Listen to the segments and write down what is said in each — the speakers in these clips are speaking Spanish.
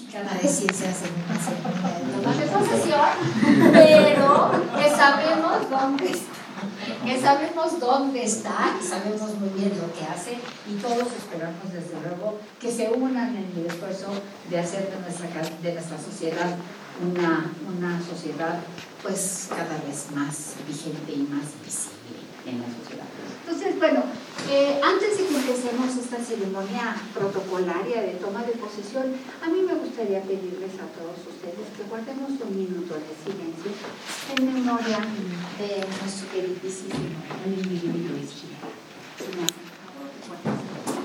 Mexicana de Ciencias en una ceremonia de toma de posesión, pero que sabemos dónde está, y sabemos muy bien lo que hace, y todos esperamos desde luego que se unan en el esfuerzo de hacer de nuestra sociedad una sociedad pues cada vez más vigente y más visible en la sociedad. Entonces, bueno, antes de que empecemos esta ceremonia protocolaria de toma de posesión, a mí me gustaría pedirles a todos ustedes que guardemos un minuto de silencio en memoria de nuestro queridísimo Emilio Luis Chile. Si me hacen favor, guarden.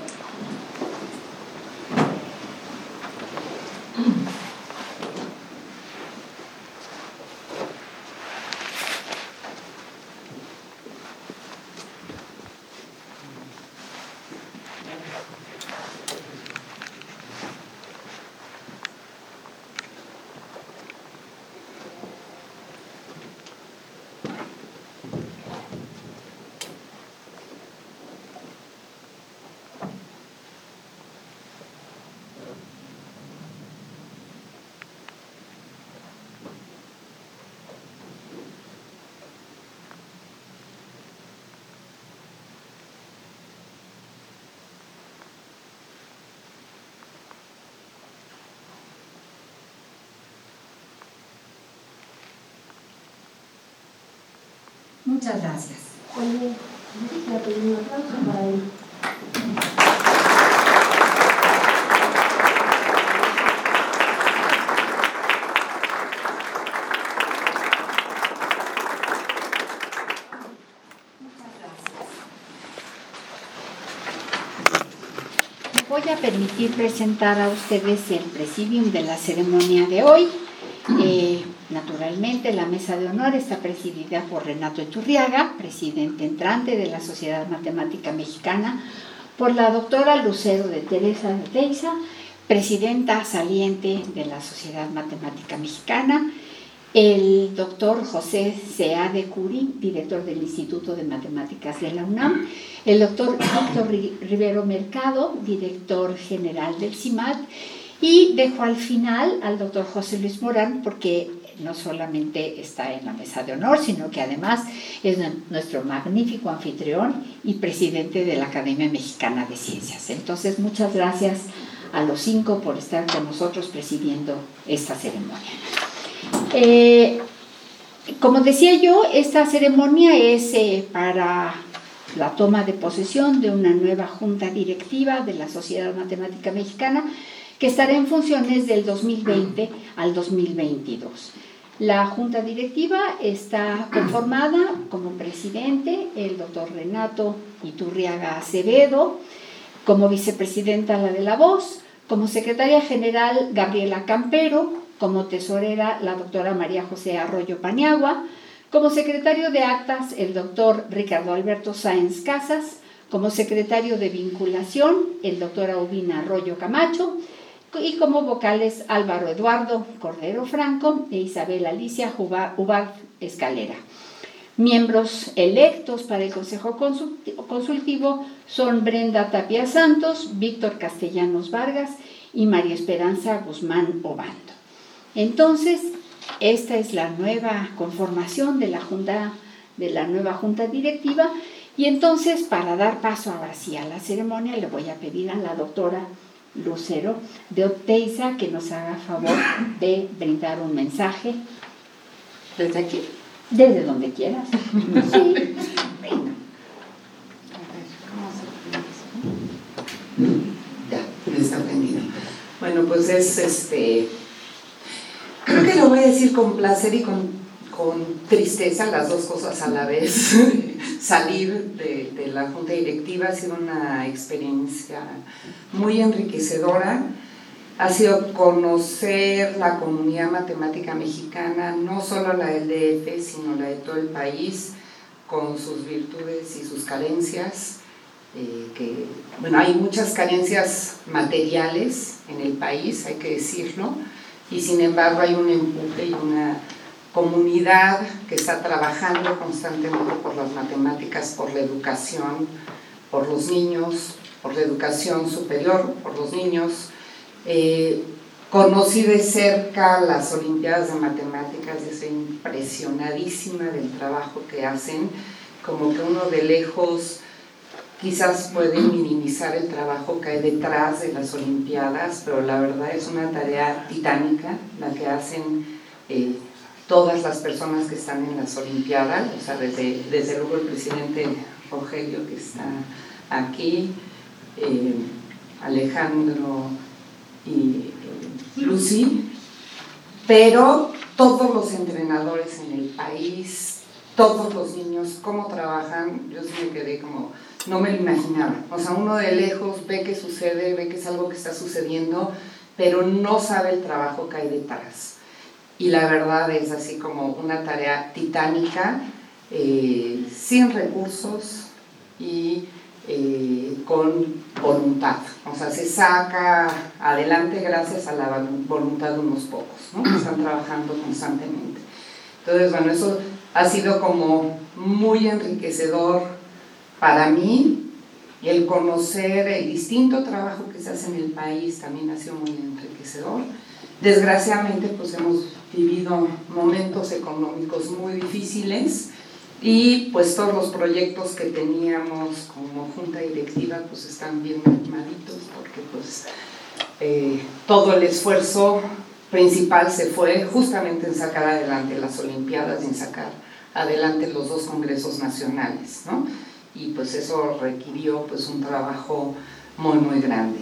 Muchas gracias. Oye, voy a pedir un aplauso para él. Voy a permitir presentar a ustedes el presidium de la ceremonia de hoy. Naturalmente, la mesa de honor está presidida por Renato Iturriaga, presidente entrante de la Sociedad Matemática Mexicana, por la doctora Lucero de Teresa de Teiza, presidenta saliente de la Sociedad Matemática Mexicana, el doctor José C.A. de Curi, director del Instituto de Matemáticas de la UNAM, el doctor Víctor Rivero Mercado, director general del CIMAT, y dejo al final al doctor José Luis Morán, porque no solamente está en la mesa de honor, sino que además es nuestro magnífico anfitrión y presidente de la Academia Mexicana de Ciencias. Entonces, muchas gracias a los 5 por estar con nosotros presidiendo esta ceremonia. Como decía yo, esta ceremonia es para la toma de posesión de una nueva junta directiva de la Sociedad Matemática Mexicana, que estará en funciones del 2020 al 2022. La junta directiva está conformada como presidente el doctor Renato Iturriaga Acevedo, como vicepresidenta la de La Voz, como secretaria general Gabriela Campero, como tesorera la doctora María José Arroyo Paniagua, como secretario de actas el doctor Ricardo Alberto Sáenz Casas, como secretario de vinculación el doctor Aubina Arroyo Camacho, y como vocales Álvaro Eduardo Cordero Franco e Isabel Alicia Ubad Escalera. Miembros electos para el Consejo Consultivo son Brenda Tapia Santos, Víctor Castellanos Vargas y María Esperanza Guzmán Obando. Entonces, esta es la nueva conformación de la nueva junta directiva, y entonces, para dar paso ahora sí a la ceremonia, le voy a pedir a la doctora Lucero de Teiza que nos haga favor de brindar un mensaje. ¿Desde aquí? Desde donde quieras. Sí. Venga. Ya, está prendido. Bueno, pues es creo que lo voy a decir con placer y con tristeza, las dos cosas a la vez. Salir de la junta directiva ha sido una experiencia muy enriquecedora. Ha sido conocer la comunidad matemática mexicana, no solo la del DF, sino la de todo el país, con sus virtudes y sus carencias. Hay muchas carencias materiales en el país, hay que decirlo, y sin embargo hay un empuje y una comunidad que está trabajando constantemente por las matemáticas, por la educación, por los niños, por la educación superior, por los niños, conocí de cerca las Olimpiadas de Matemáticas y estoy impresionadísima del trabajo que hacen, como que uno de lejos quizás puede minimizar el trabajo que hay detrás de las Olimpiadas, pero la verdad es una tarea titánica la que hacen todas las personas que están en las Olimpiadas, o sea, desde luego el presidente Rogelio que está aquí, Alejandro y Lucy, pero todos los entrenadores en el país, todos los niños, cómo trabajan, yo sí me quedé como, no me lo imaginaba. O sea, uno de lejos ve que sucede, ve que es algo que está sucediendo, pero no sabe el trabajo que hay detrás. Y la verdad es así como una tarea titánica, sin recursos y con voluntad. O sea, se saca adelante gracias a la voluntad de unos pocos, ¿no? Que están trabajando constantemente. Entonces, bueno, eso ha sido como muy enriquecedor para mí. El conocer el distinto trabajo que se hace en el país también ha sido muy enriquecedor. Desgraciadamente, pues hemos vivido momentos económicos muy difíciles y pues todos los proyectos que teníamos como junta directiva pues están bien mermaditos porque pues todo el esfuerzo principal se fue justamente en sacar adelante las Olimpiadas y en sacar adelante los 2 congresos nacionales, ¿no? Y pues eso requirió pues un trabajo muy muy grande.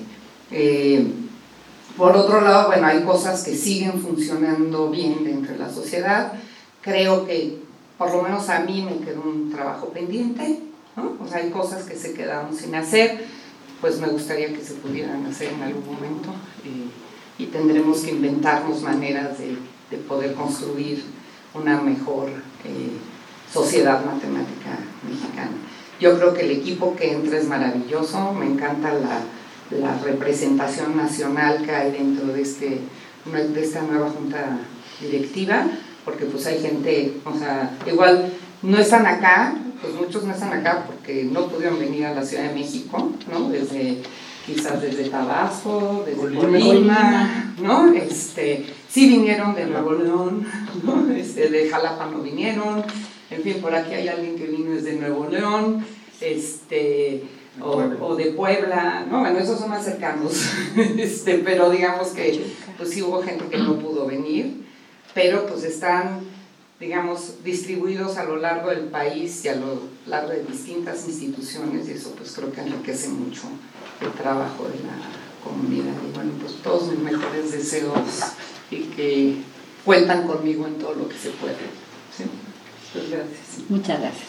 Por otro lado, bueno, hay cosas que siguen funcionando bien dentro de la sociedad. Creo que por lo menos a mí me quedó un trabajo pendiente, ¿no? O sea, hay cosas que se quedaron sin hacer, pues me gustaría que se pudieran hacer en algún momento y tendremos que inventarnos maneras de poder construir una mejor sociedad matemática mexicana. Yo creo que el equipo que entra es maravilloso, me encanta la representación nacional que hay dentro de esta nueva junta directiva, porque pues hay gente, o sea, igual no están acá, pues muchos no están acá porque no pudieron venir a la Ciudad de México, ¿no? Quizás desde Tabasco, desde Colima, ¿no? Sí vinieron de Nuevo León, ¿no? De Jalapa no vinieron, en fin, por aquí hay alguien que vino desde Nuevo León, o de Puebla, ¿no? Bueno, esos son más cercanos, pero digamos que pues sí hubo gente que no pudo venir, pero pues están, digamos, distribuidos a lo largo del país y a lo largo de distintas instituciones y eso pues creo que enriquece mucho el trabajo de la comunidad. Y bueno, pues todos mis mejores deseos y que cuentan conmigo en todo lo que se puede. ¿Sí? Pues gracias. Muchas gracias.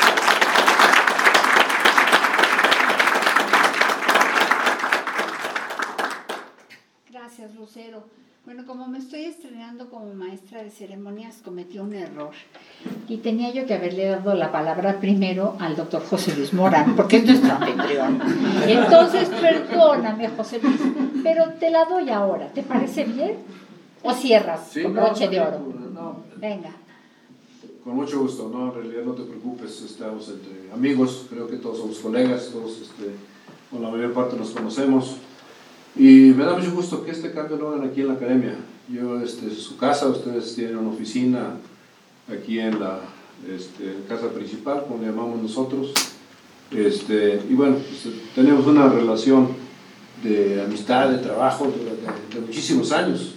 Gracias, Lucero. Bueno, como me estoy estrenando como maestra de ceremonias, cometí un error. Y tenía yo que haberle dado la palabra primero al doctor José Luis Morán, porque es nuestro anfitrión. Entonces, perdóname, José Luis, pero te la doy ahora. ¿Te parece bien? ¿O cierras con broche de oro? No. Venga. Con mucho gusto, no, en realidad no te preocupes, estamos entre amigos, creo que todos somos colegas, todos con la mayor parte nos conocemos. Y me da mucho gusto que este cambio lo hagan aquí en la academia. Yo, su casa, ustedes tienen una oficina aquí en la casa principal, como le llamamos nosotros. Y bueno, pues, tenemos una relación de amistad, de trabajo de muchísimos años.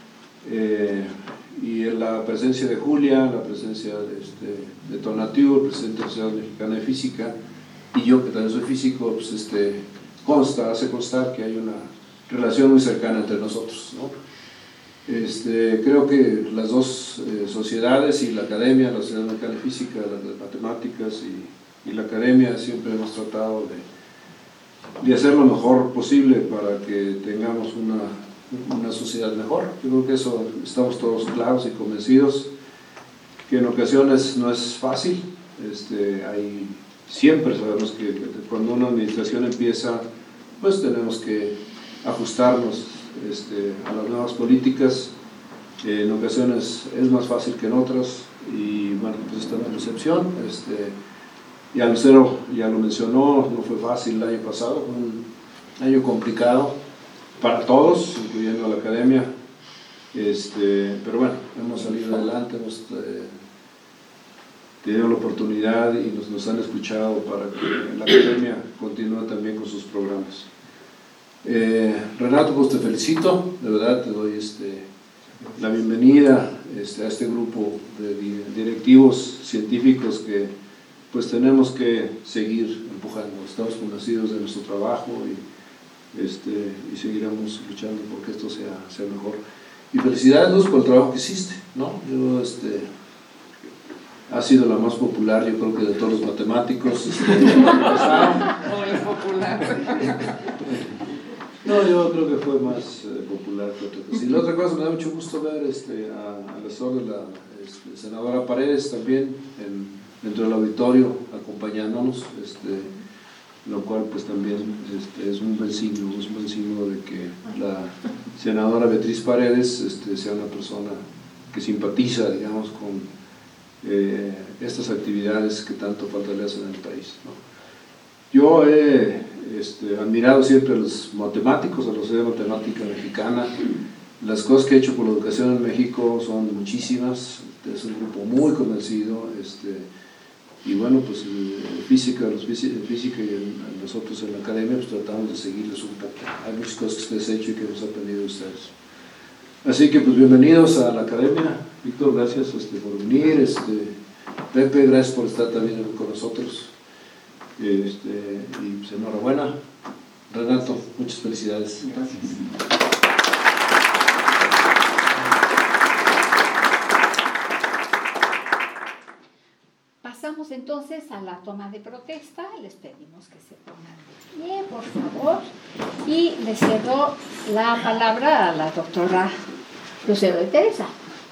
Y en la presencia de Julia, la presencia de Tonatiuh, el presidente de la Sociedad Mexicana de Física, y yo que también soy físico, pues hace constar que hay una relación muy cercana entre nosotros, ¿no? Creo que las dos sociedades y la academia, la Sociedad Mexicana de Física, las de Matemáticas y la academia siempre hemos tratado de hacer lo mejor posible para que tengamos una sociedad mejor. Yo creo que eso estamos todos claros y convencidos, que en ocasiones no es fácil. Siempre sabemos que cuando una administración empieza, pues tenemos que ajustarnos a las nuevas políticas. En ocasiones es más fácil que en otras y bueno, pues esta es la excepción. Ya Lucero ya lo mencionó, no fue fácil el año pasado, fue un año complicado para todos, incluyendo a la academia. Pero bueno, hemos salido adelante, hemos tenido la oportunidad y nos han escuchado para que la academia continúe también con sus programas. Renato, pues te felicito, de verdad te doy la bienvenida a este grupo de directivos científicos que pues tenemos que seguir empujando. Estamos convencidos de nuestro trabajo y seguiremos luchando porque esto sea mejor. Y felicidades, Luz, por el trabajo que hiciste, ¿no? Ha sido la más popular, yo creo que de todos los matemáticos. No es popular. No, yo creo que fue más popular que otra cosa. Y la otra cosa, me da mucho gusto ver a la señora senadora Paredes también dentro del auditorio acompañándonos, lo cual pues también es un buen signo de que la senadora Beatriz Paredes sea una persona que simpatiza, digamos, con estas actividades que tanto falta le hacen en el país, ¿no? Yo he admirado siempre a los matemáticos, a la Sociedad Matemática Mexicana. Las cosas que he hecho por la educación en México son muchísimas, es un grupo muy convencido, y bueno, pues física y nosotros en la academia pues tratamos de seguirles un poco. Hay muchas cosas que ustedes han hecho y que hemos aprendido de ustedes. Así que pues bienvenidos a la academia. Víctor, gracias por venir. Pepe, gracias por estar también con nosotros. Y pues enhorabuena. Renato, muchas felicidades. Gracias. Pasamos entonces a la toma de protesta. Les pedimos que se pongan de pie, por favor. Y le cedo la palabra a la doctora Lucero de Teresa.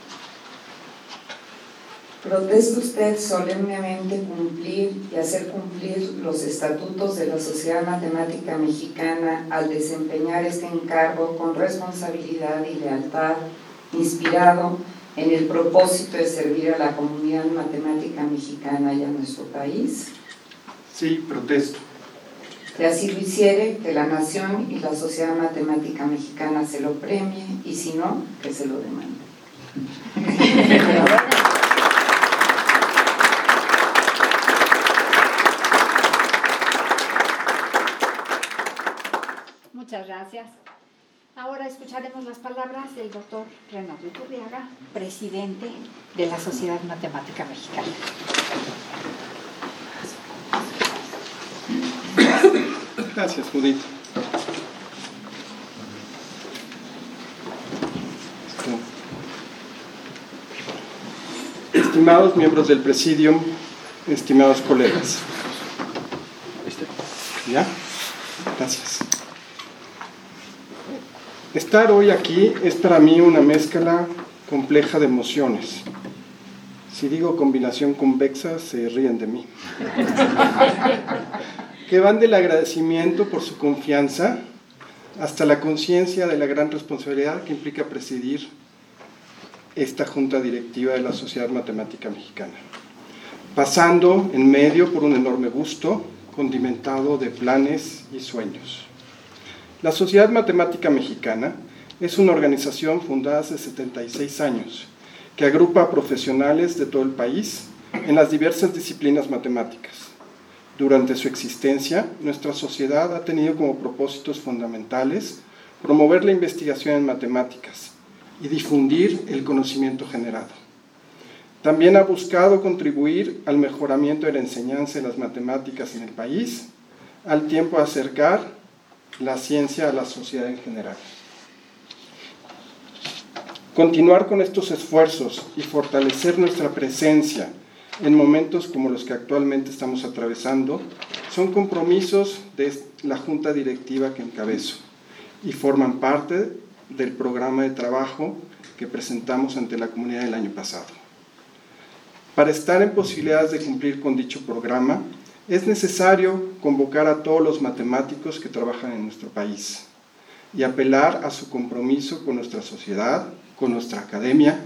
¿Protesta usted solemnemente cumplir y hacer cumplir los estatutos de la Sociedad Matemática Mexicana al desempeñar este encargo con responsabilidad y lealtad, inspirado en el propósito de servir a la comunidad matemática mexicana y a nuestro país? Sí, protesto. Si así lo hiciere, que la nación y la Sociedad Matemática Mexicana se lo premie, y si no, que se lo demande. Muchas gracias. Ahora escucharemos las palabras del doctor Renato Iturriaga, presidente de la Sociedad Matemática Mexicana. Gracias, Judith. Estimados miembros del Presidium, estimados colegas. ¿Ya? Gracias. Estar hoy aquí es para mí una mezcla compleja de emociones. Si digo combinación convexa, se ríen de mí. Que van del agradecimiento por su confianza hasta la conciencia de la gran responsabilidad que implica presidir esta junta directiva de la Sociedad Matemática Mexicana, pasando en medio por un enorme gusto condimentado de planes y sueños. La Sociedad Matemática Mexicana es una organización fundada hace 76 años que agrupa a profesionales de todo el país en las diversas disciplinas matemáticas. Durante su existencia, nuestra sociedad ha tenido como propósitos fundamentales promover la investigación en matemáticas y difundir el conocimiento generado. También ha buscado contribuir al mejoramiento de la enseñanza de las matemáticas en el país, al tiempo de acercar la ciencia a la sociedad en general. Continuar con estos esfuerzos y fortalecer nuestra presencia en momentos como los que actualmente estamos atravesando son compromisos de la junta directiva que encabezo y forman parte del programa de trabajo que presentamos ante la comunidad el año pasado. Para estar en posibilidades de cumplir con dicho programa, es necesario convocar a todos los matemáticos que trabajan en nuestro país y apelar a su compromiso con nuestra sociedad, con nuestra academia,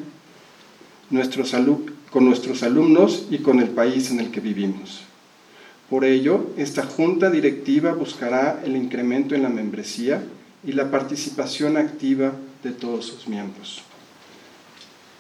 con nuestros alumnos y con el país en el que vivimos. Por ello, esta junta directiva buscará el incremento en la membresía y la participación activa de todos sus miembros.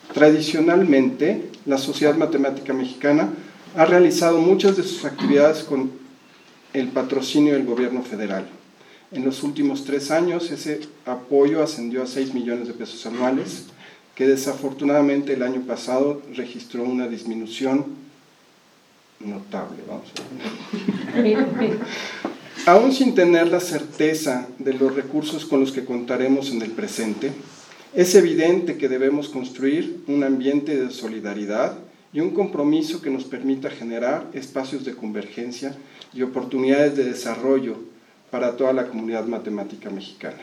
Tradicionalmente, la Sociedad Matemática Mexicana ha realizado muchas de sus actividades con el patrocinio del gobierno federal. En los últimos 3 años, ese apoyo ascendió a 6 millones de pesos anuales, que desafortunadamente el año pasado registró una disminución notable, vamos a ver. Aún sin tener la certeza de los recursos con los que contaremos en el presente, es evidente que debemos construir un ambiente de solidaridad y un compromiso que nos permita generar espacios de convergencia y oportunidades de desarrollo para toda la comunidad matemática mexicana.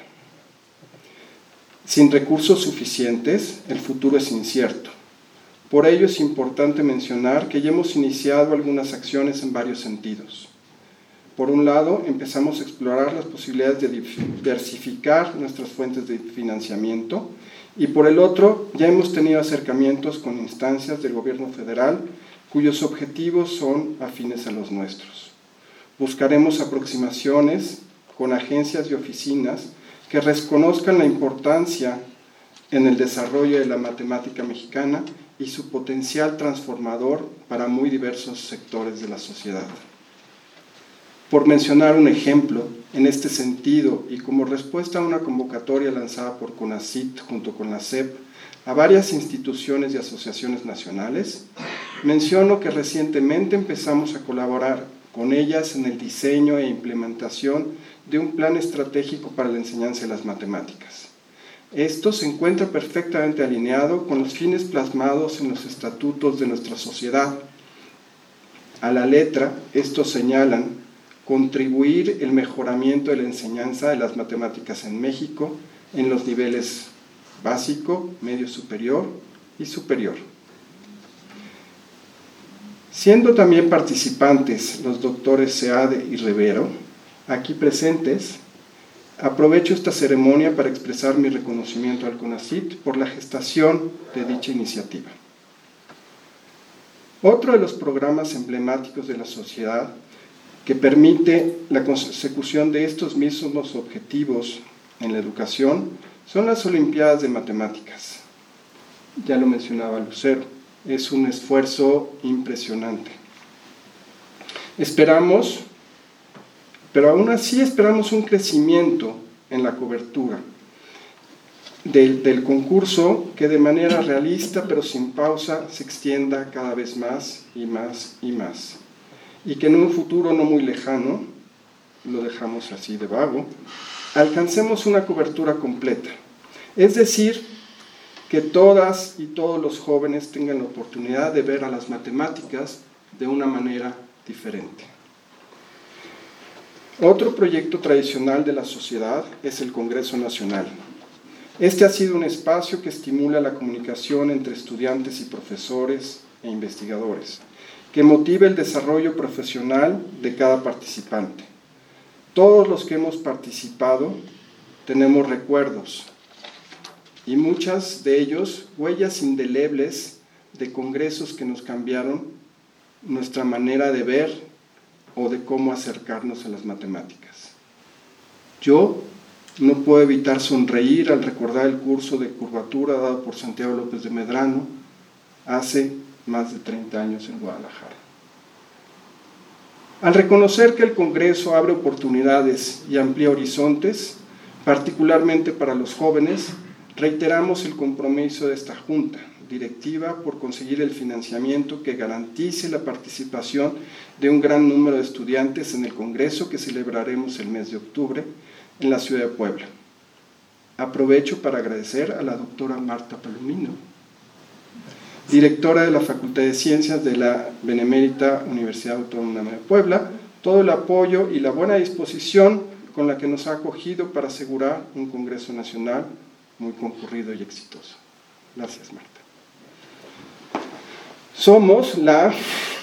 Sin recursos suficientes, el futuro es incierto. Por ello es importante mencionar que ya hemos iniciado algunas acciones en varios sentidos. Por un lado, empezamos a explorar las posibilidades de diversificar nuestras fuentes de financiamiento y por el otro, ya hemos tenido acercamientos con instancias del gobierno federal cuyos objetivos son afines a los nuestros. Buscaremos aproximaciones con agencias y oficinas que reconozcan la importancia en el desarrollo de la matemática mexicana y su potencial transformador para muy diversos sectores de la sociedad. Por mencionar un ejemplo, en este sentido, y como respuesta a una convocatoria lanzada por CONACYT junto con la SEP a varias instituciones y asociaciones nacionales, menciono que recientemente empezamos a colaborar con ellas en el diseño e implementación de un plan estratégico para la enseñanza de las matemáticas. Esto se encuentra perfectamente alineado con los fines plasmados en los estatutos de nuestra sociedad. A la letra, estos señalan contribuir el mejoramiento de la enseñanza de las matemáticas en México en los niveles básico, medio superior y superior. Siendo también participantes los doctores Seade y Rivero, aquí presentes, aprovecho esta ceremonia para expresar mi reconocimiento al CONACYT por la gestación de dicha iniciativa. Otro de los programas emblemáticos de la sociedad que permite la consecución de estos mismos objetivos en la educación son las Olimpiadas de Matemáticas. Ya lo mencionaba Lucero, es un esfuerzo impresionante. Esperamos, pero aún así esperamos un crecimiento en la cobertura del concurso que de manera realista pero sin pausa se extienda cada vez más y más y más. Y que en un futuro no muy lejano, lo dejamos así de vago, alcancemos una cobertura completa. Es decir, que todas y todos los jóvenes tengan la oportunidad de ver a las matemáticas de una manera diferente. Otro proyecto tradicional de la sociedad es el Congreso Nacional. Este ha sido un espacio que estimula la comunicación entre estudiantes y profesores e investigadores, que motive el desarrollo profesional de cada participante. Todos los que hemos participado tenemos recuerdos y muchas de ellos huellas indelebles de congresos que nos cambiaron nuestra manera de ver o de cómo acercarnos a las matemáticas. Yo no puedo evitar sonreír al recordar el curso de curvatura dado por Santiago López de Medrano hace más de 30 años en Guadalajara. Al reconocer que el Congreso abre oportunidades y amplía horizontes, particularmente para los jóvenes, reiteramos el compromiso de esta Junta Directiva por conseguir el financiamiento que garantice la participación de un gran número de estudiantes en el Congreso que celebraremos el mes de octubre en la ciudad de Puebla. Aprovecho para agradecer a la doctora Marta Palomino, directora de la Facultad de Ciencias de la Benemérita Universidad Autónoma de Puebla, todo el apoyo y la buena disposición con la que nos ha acogido para asegurar un Congreso Nacional muy concurrido y exitoso. Gracias, Marta. Somos la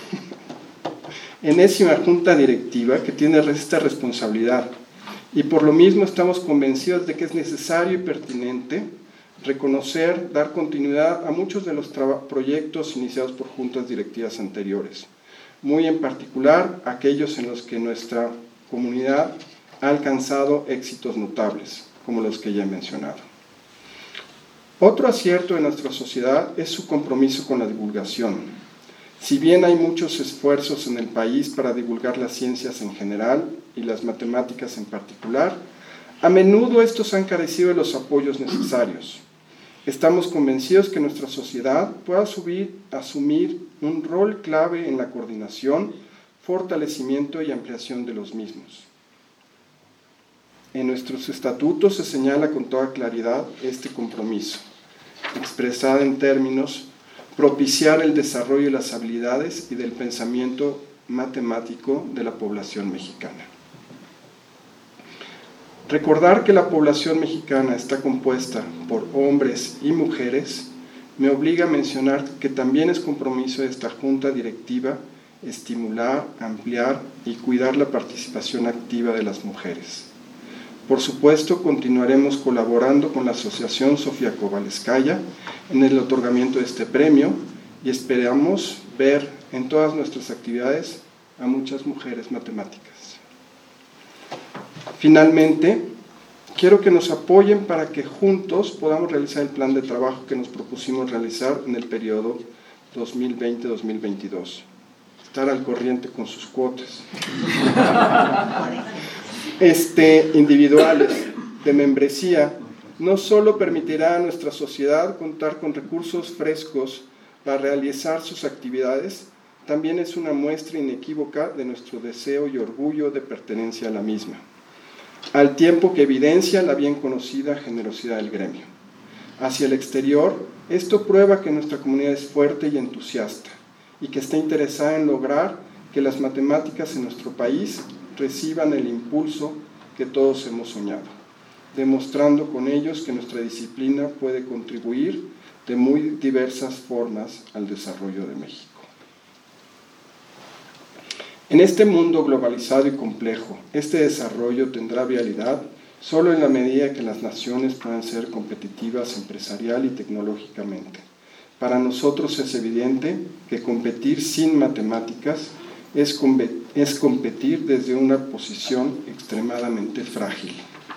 enésima junta directiva que tiene esta responsabilidad y por lo mismo estamos convencidos de que es necesario y pertinente reconocer, dar continuidad a muchos de los proyectos iniciados por juntas directivas anteriores, muy en particular aquellos en los que nuestra comunidad ha alcanzado éxitos notables, como los que ya he mencionado. Otro acierto de nuestra sociedad es su compromiso con la divulgación. Si bien hay muchos esfuerzos en el país para divulgar las ciencias en general y las matemáticas en particular, a menudo estos han carecido de los apoyos necesarios. Estamos convencidos que nuestra sociedad puede asumir un rol clave en la coordinación, fortalecimiento y ampliación de los mismos. En nuestros estatutos se señala con toda claridad este compromiso, expresado en términos propiciar el desarrollo de las habilidades y del pensamiento matemático de la población mexicana. Recordar que la población mexicana está compuesta por hombres y mujeres me obliga a mencionar que también es compromiso de esta junta directiva estimular, ampliar y cuidar la participación activa de las mujeres. Por supuesto, continuaremos colaborando con la Asociación Sofía Kovalevskaya en el otorgamiento de este premio y esperamos ver en todas nuestras actividades a muchas mujeres matemáticas. Finalmente, quiero que nos apoyen para que juntos podamos realizar el plan de trabajo que nos propusimos realizar en el periodo 2020-2022. Estar al corriente con sus cuotas. Individuales de membresía no solo permitirá a nuestra sociedad contar con recursos frescos para realizar sus actividades, también es una muestra inequívoca de nuestro deseo y orgullo de pertenencia a la misma, al tiempo que evidencia la bien conocida generosidad del gremio. Hacia el exterior, esto prueba que nuestra comunidad es fuerte y entusiasta y que está interesada en lograr que las matemáticas en nuestro país reciban el impulso que todos hemos soñado, demostrando con ellos que nuestra disciplina puede contribuir de muy diversas formas al desarrollo de México. En este mundo globalizado y complejo, este desarrollo tendrá viabilidad solo en la medida que las naciones puedan ser competitivas empresarial y tecnológicamente. Para nosotros es evidente que competir sin matemáticas es competir desde una posición extremadamente frágil.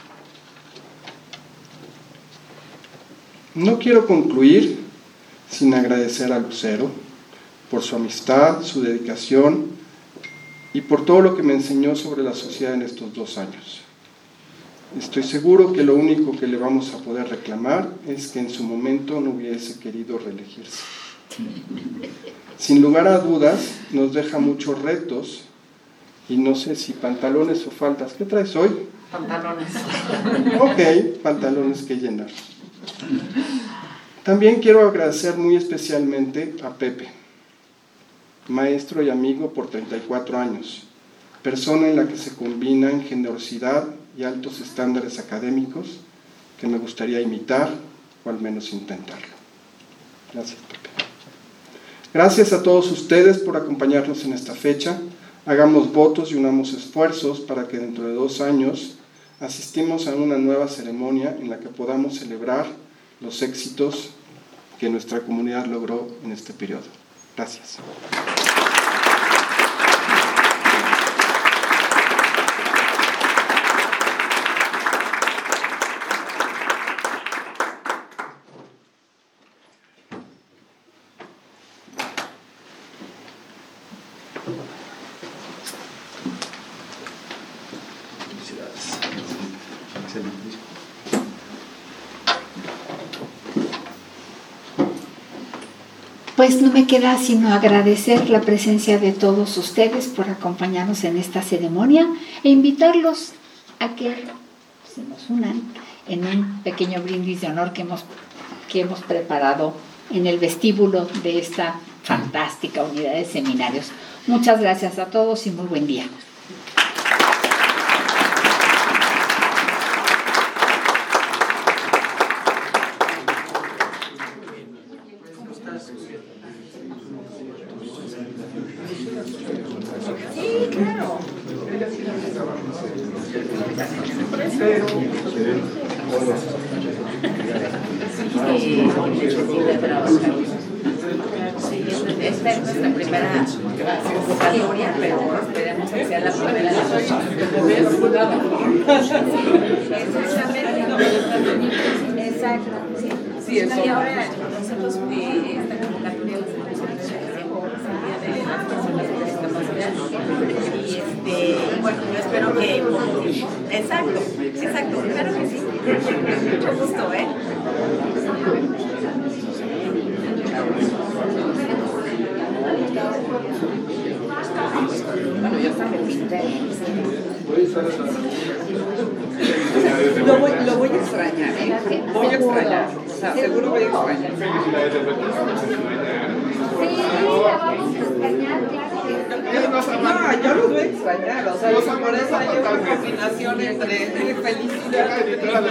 No quiero concluir sin agradecer a Lucero por su amistad, su dedicación y por todo lo que me enseñó sobre la sociedad en estos 2 años. Estoy seguro que lo único que le vamos a poder reclamar es que en su momento no hubiese querido reelegirse. Sin lugar a dudas, nos deja muchos retos y no sé si pantalones o faldas. ¿Qué traes hoy? Pantalones. Ok, pantalones que llenar. También quiero agradecer muy especialmente a Pepe, maestro y amigo por 34 años, persona en la que se combinan generosidad y altos estándares académicos que me gustaría imitar o al menos intentarlo. Gracias, Pepe. Gracias a todos ustedes por acompañarnos en esta fecha. Hagamos votos y unamos esfuerzos para que dentro de 2 años asistimos a una nueva ceremonia en la que podamos celebrar los éxitos que nuestra comunidad logró en este periodo. Gracias. Pues no me queda sino agradecer la presencia de todos ustedes por acompañarnos en esta ceremonia e invitarlos a que se nos unan en un pequeño brindis de honor que hemos preparado en el vestíbulo de esta fantástica unidad de seminarios. Muchas gracias a todos y muy buen día. Esta es nuestra primera convocatoria, pero esperemos que sea la primera de las. Exacto, sí. Sí, eso. Y ahora nosotros esta convocatoria la hacemos el Día de las Personas con Discapacidad. Y bueno, yo espero que... Exacto, claro que sí. Mucho gusto, ¿eh? Bueno, ya está. Lo voy a extrañar, ¿eh? Voy a extrañar. O sea, seguro voy a extrañar. Sí, la vamos a extrañar, claro que sí. No, yo los voy a extrañar. O sea, por eso hay una combinación entre felicidad y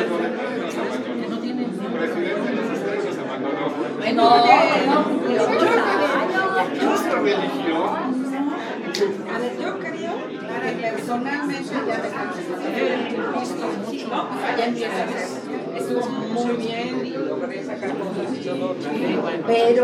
Nuestra religión. A ver, yo creo que personalmente ya visto mucho, ¿no? Allá empieza, estuvo muy bien y logré sacar cosas y todo también. Pero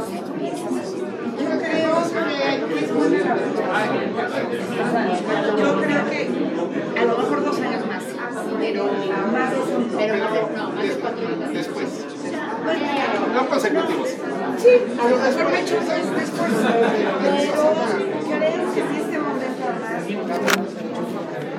yo creo que a lo mejor 2 años más, pero más de 4 años. Después. No consecutivos. Sí, a lo mejor me he hecho 3 después, pero